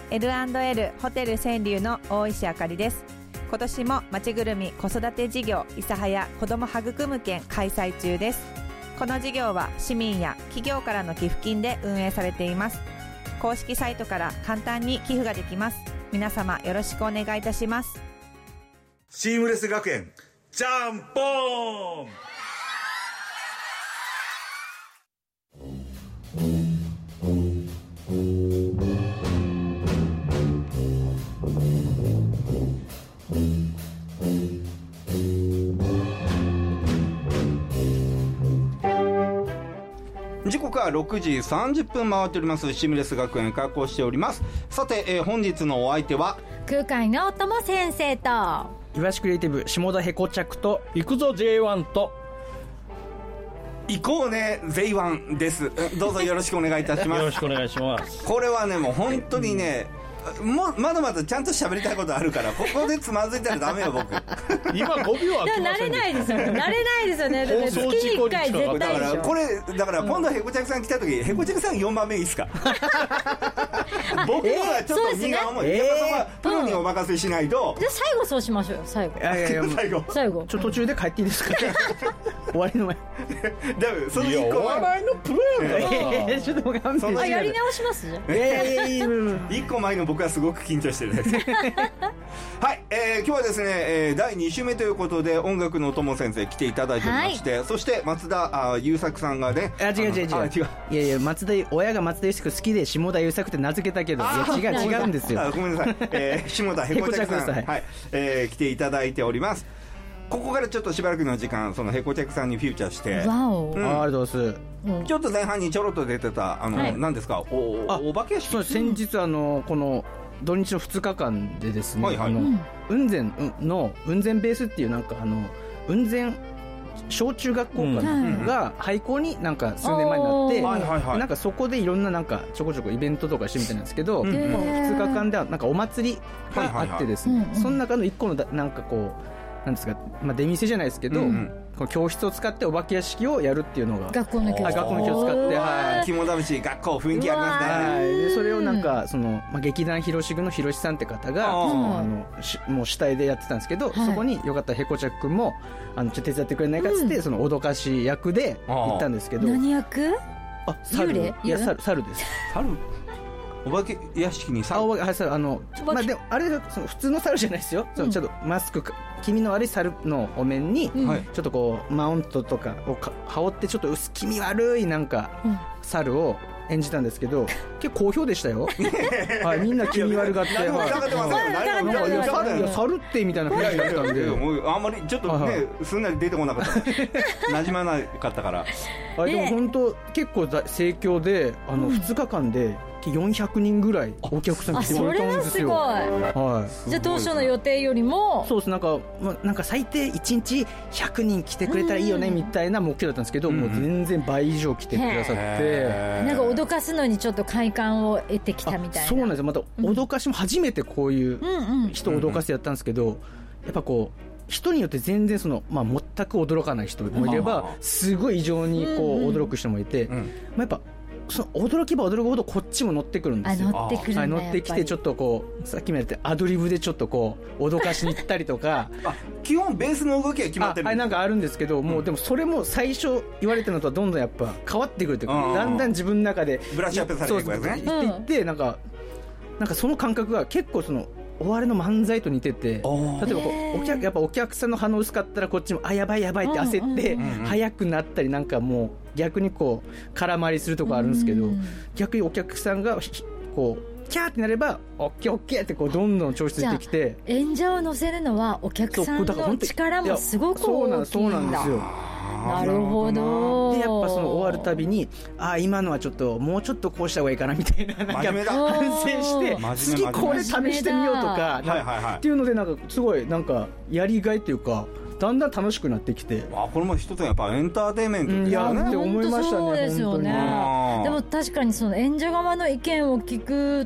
L&L ホテル川柳の大石あかりです。今年もまちぐるみ子育て事業諫早子ども育む券開催中です。この事業は市民や企業からの寄付金で運営されています。公式サイトから簡単に寄付ができます。皆様よろしくお願いいたします。 シームレス学園ジャンポーン。 時刻は6時30分回っておりますシームレス学園開校しております。さて、本日のお相手は空海のおとも先生といわしクリエイティブ下田へこ着と行くぞ J1 と行こうね J1 です。どうぞよろしくお願いいたしますよろしくお願いします。 これはねもう本当にねまだまだちゃんと喋りたいことあるからここでつまずいたらダメよ僕今5秒は来ませんでした。 慣れないですよね。慣れないですよね。月に1回絶対でしょ。 だから今度へこちゃくさん来た時へこちゃくさん4番目いいっすか僕のはちょっと荷が重い、やっぱそこはプロにお任せしないと、 じゃあ最後そうしましょうよ。最後最後途中で帰っていいですか終わりの前だめその1個お笑いのプロやからちょっと勘弁やり直しますじゃん。 1個前の僕はすごく緊張してるはい、今日はですね、第2週目ということで音楽のおとも先生来ていただいておりまして、そして松田優作さんがね違ういや親が松田優作好きで下田優作って名付けたけど違うんですよ。 ごめんなさい、下田へこちゃくさん、はい来ていただいております。ここからちょっとしばらくの時間そのへこちゃくさんにフューチャーして、 わお、 ありがとうございます。 ちょっと前半にちょろっと出てた何ですか、お化け屋敷。 そう先日この土日の2日間でですね、雲仙の雲仙ベースっていうなんか雲仙小中学校が廃校になんか数年前になって、なんかそこでいろんななんかちょこちょこイベントとかしてみたいなんですけど、この2日間ではなんかお祭りがあってですね、その中の1個のなんかこうなんですか、出店じゃないですけど、この教室を使ってお化け屋敷をやるっていうのが学校の教室使って肝試し学校雰囲気ありますね。 でそれをなんか劇団ひろしぐのひろしさんって方がもう主体でやってたんですけど、そこによかったらへこちゃく君もちょっと手伝ってくれないかっつって、その脅かし役で行ったんですけど。 何役？ 猿。いや猿です。 猿？お化け屋敷に猿？ でもあれ普通の猿じゃないですよ。ちょっとマスク気味の悪い猿のお面にちょっとこうマウントとかを羽織ってちょっと気味悪いなんか猿を演じたんですけど、結構好評でしたよはい、みんな気味悪がって猿ってみたいな雰囲気だったんであんまりちょっとねすんなり出てこなかった馴染まなかったからでも本当結構盛況で2日間で400人ぐらいお客さん来てくれたんですよ。 じゃあ当初の予定よりもそうです。なんか最低1日100人来てくれたらいいよねみたいな目標だったんですけど、もう全然倍以上来てくださって、 なんか脅かすのにちょっと快感を得てきたみたいな。 そうなんですよ。また脅かしも初めてこういう人を脅かしてやったんですけど、やっぱこう人によって全然全く驚かない人もいれば、すごい異常にこう驚く人もいて、やっぱ驚けば驚くほどこっちも乗ってくるんですよ。乗ってきてちょっとこうさっきも言ってアドリブでちょっとこう脅かしに行ったりとか基本ベースの動きは決まってるんです。 なんかあるんですけど、もうでもそれも最初言われてるのとはどんどんやっぱ変わってくるというか、だんだん自分の中でブラッシュアップされていくやつね。 いってなんかその感覚が結構お笑いの漫才と似てて、例えばやっぱお客さんの反応薄かったらこっちもやばいって焦って速くなったり、なんかもう逆にこう空回りするとこあるんですけど、逆にお客さんがこうキャーってなればオッケーってこうどんどん調子出てきて、 演者を乗せるのはお客さんの力もすごく大きいんだ。そうなんですよ。なるほど。 でやっぱ終わるたびに今のはちょっともうちょっとこうした方がいいかなみたいな、なんか反省して次これ試してみようとかっていうので、なんかすごいなんかやりがいっていうかだんだん楽しくなってきて、 これも一つやっぱエンターテインメントですよね。 って思いましたね。 そうですよね。でも確かに演者側の意見を聞く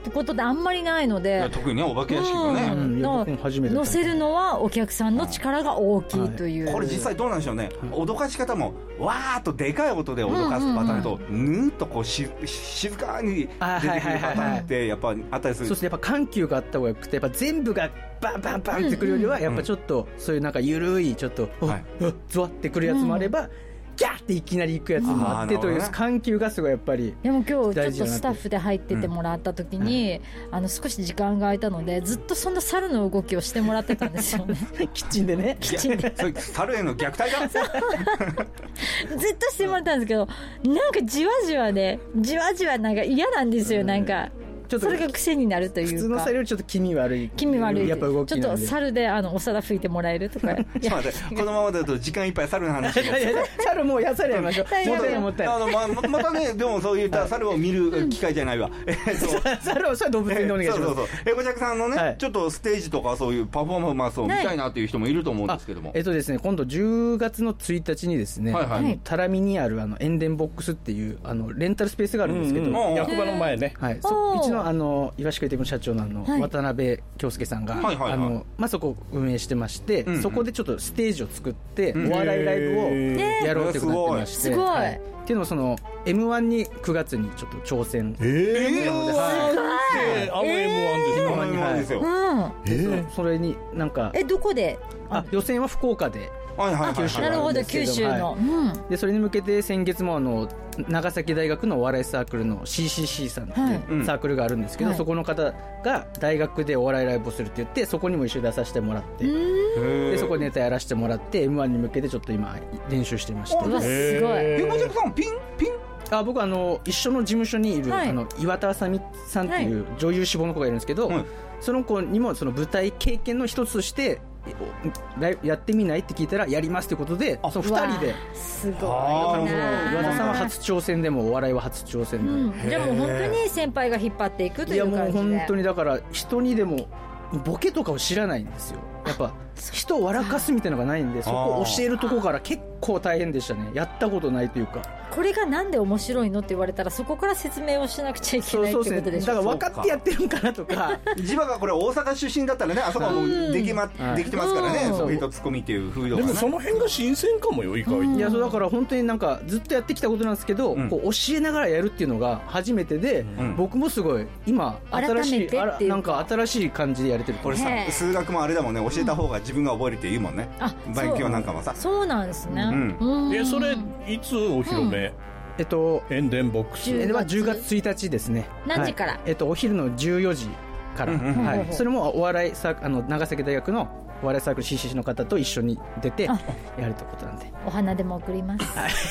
ってことであんまりないので、 特にねお化け屋敷がね、 乗せるのはお客さんの力が大きいという、 これ実際どうなんでしょうね、脅かし方もわーっとでかい音で脅かすパターンと、ぬーっとこう静かに出てくるパターンってやっぱあったりする。 そうですね、やっぱ緩急があった方がよくて、やっぱ全部がバンバンバンってくるよりはやっぱちょっとそういうなんか緩いちょっとゾワってくるやつもあれば、ギャーっていきなり行くやつもあってという緩急がすごいやっぱり。 でも今日ちょっとスタッフで入っててもらった時に、少し時間が空いたのでずっとそんな猿の動きをしてもらってたんですよねキッチンでね、 キッチンで猿への虐待だずっとしてもらったんですけど、なんかじわじわなんか嫌なんですよ、なんかそれが癖になるというか、 普通の猿よりちょっと気味悪いやっぱ動きなんで、 ちょっと猿でお皿拭いてもらえるとかちょっと待って、このままだと時間いっぱい猿の話猿もう猿やりましょうまたね、でもそういった猿を見る機会じゃないわ猿はそれは動物園でお願いします。 こちゃくさんのね、ちょっとステージとかそういうパフォーマンスを見たいなっていう人もいると思うんですけども、 ですね、今度10月の1日にですね、タラミにある塩田ボックスっていうレンタルスペースがあるんですけど、 役場の前ね、 うちの岩敷クリエイティブ社長の渡辺京介さんがそこを運営してまして、そこでちょっとステージを作ってお笑いライブをやろうってことになってまして、 すごいっていうのもその M1 に9月にちょっと挑戦なので、 M1 ですよ。 それになんかどこで予選は福岡で、 なるほど、九州の、 でそれに向けて先月も長崎大学のお笑いサークルの CCC さんっていうサークルがあるんですけど、そこの方が大学でお笑いライブをするって言って、そこにも一緒に出させてもらって、でそこでネタやらせてもらって M1 に向けてちょっと今練習してまして。 すごい。 横崎さんピン僕一緒の事務所にいる岩田あさみさんっていう女優志望の子がいるんですけど、その子にもその舞台経験の一つとしてやってみないって聞いたらやりますってことで、その2人で。 すごいな。 岩田さんは初挑戦でもお笑いは初挑戦で、 じゃあもう本当に先輩が引っ張っていくという感じで。 いやもう本当にだから人にでもボケとかを知らないんですよ。やっぱ人を笑かすみたいなのがないんで、そこを教えるとこから結構大変でしたね。やったことないというか、 これがなんで面白いのって言われたらそこから説明をしなくちゃいけないってことでしょ。 だから分かってやってるんかなとか地場がこれ大阪出身だったらね、あそこはもうできてますからね、そういうツッコミっていう風土がね。 でもその辺が新鮮かもよ、意外と。 いや、そうだから本当になんかずっとやってきたことなんですけど、こう教えながらやるっていうのが初めてで、僕もすごい今新しい感じでやれてる。 これさ、数学もあれだもんね、教えた方が自分が覚えるって言うもんね、勉強なんかもさ。 そうなんですね。 それいつお披露目？塩田ボックスは10月1日ですね。 何時から？ お昼の14時から、それもお笑い長崎大学のお笑いサークル CCC の方と一緒に出てやるということなんで、 お花でも送ります。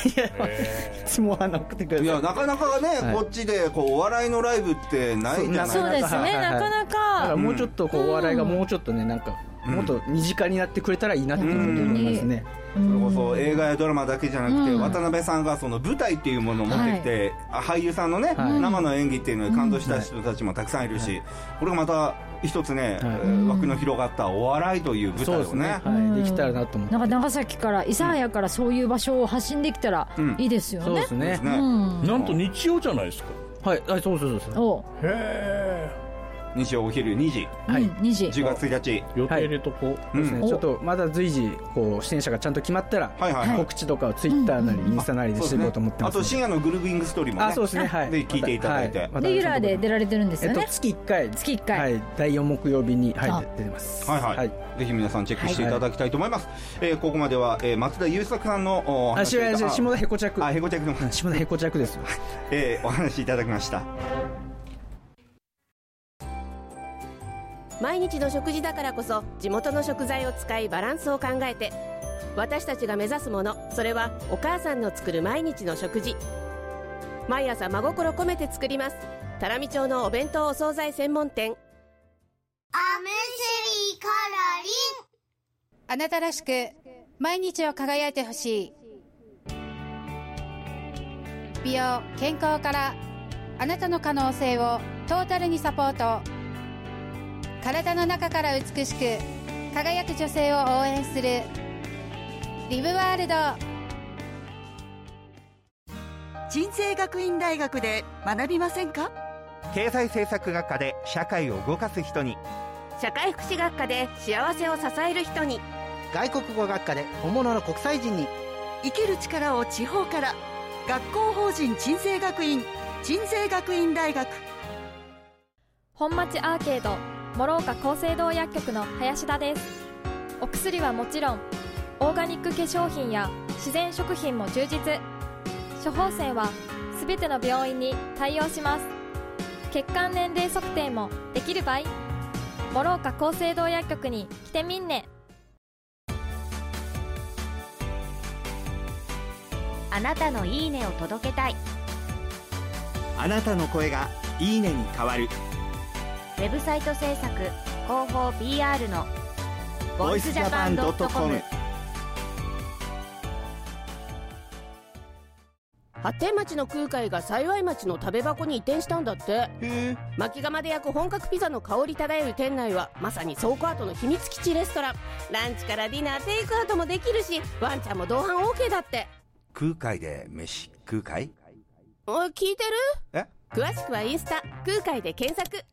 いつもお花送ってください。 いや、なかなかね、こっちでお笑いのライブってないじゃないですか。 そうですね、なかなか。だからもうちょっとお笑いがもうちょっとね、なんかもっと身近になってくれたらいいなって思いますね。 それこそ映画やドラマだけじゃなくて、渡辺さんがその舞台っていうものを持ってきて、俳優さんのね、生の演技っていうのに感動した人たちもたくさんいるし、これがまた一つね、枠の広がったお笑いという舞台をね、 できたらなと思って。 なんか長崎から諫早からそういう場所を発信できたらいいですよね。 そうですね。 なんと日曜じゃないですか。 はい、そうそうそう。 へえ。 日曜お昼2時、 2時、 10月1日予定入れとこう。 ちょっとまだ随時こう出演者がちゃんと決まったら告知とかをツイッターなりインスタなりでしていこうと思ってます。 あと深夜のグルービングストーリーもね、 そうですね、 で聞いていただいて、 レギュラーで出られてるんですよね。 月1回、第4木曜日に出てます。 ぜひ皆さんチェックしていただきたいと思います。ここまでは松田優作さんのお話、 下田へこちゃく、 へこちゃくの下田へこちゃくですよ。 お話いただきました。 毎日の食事だからこそ地元の食材を使いバランスを考えて、私たちが目指すもの、それはお母さんの作る毎日の食事。毎朝真心込めて作ります。多良見町のお弁当お惣菜専門店。 アメシリカラリン。 あなたらしく毎日を輝いてほしい。美容健康からあなたの可能性をトータルにサポート。体の中から美しく輝く女性を応援するリブワールド。 鎮西学院大学で学びませんか？ 経済政策学科で社会を動かす人に、 社会福祉学科で幸せを支える人に、 外国語学科で本物の国際人に、 生きる力を地方から。学校法人鎮西学院大学。 本町アーケード諸岡厚生堂薬局の林田です。お薬はもちろんオーガニック化粧品や自然食品も充実。処方箋はすべての病院に対応します。血管年齢測定もできる場合、諸岡厚生堂薬局に来てみんね。 あなたのいいねを届けたい。 あなたの声がいいねに変わる。 ウェブサイト制作広報 PR のvoicejapan.com。 発展町の空海が幸町の食べ箱に移転したんだって。薪窯で焼く本格ピザの香り漂う店内はまさに倉庫跡の秘密基地レストラン。ランチからディナー、テイクアウトもできるし、ワンちゃんも同伴 OK だって。 空海で飯食うかい？ おい、聞いてる？ え？ 詳しくはインスタ空海で検索。